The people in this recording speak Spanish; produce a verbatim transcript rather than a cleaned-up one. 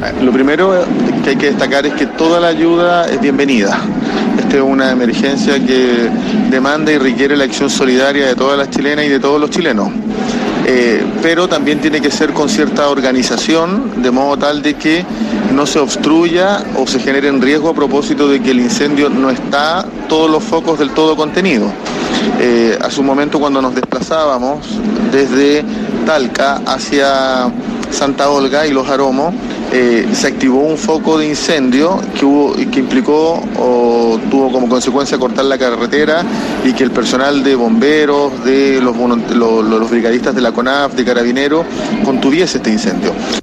Lo primero que hay que destacar es que toda la ayuda es bienvenida. Esta es una emergencia que demanda y requiere la acción solidaria de todas las chilenas y de todos los chilenos. Eh, pero también tiene que ser con cierta organización, de modo tal de que no se obstruya o se genere en riesgo a propósito de que el incendio no está todos los focos del todo contenido. Eh, hace un momento, cuando nos desplazábamos desde Talca hacia Santa Olga y Los Aromos, eh, se activó un foco de incendio que hubo que implicó o tuvo como consecuencia cortar la carretera y que el personal de bomberos, de los, los, los brigadistas de la CONAF, de Carabineros, contuviese este incendio.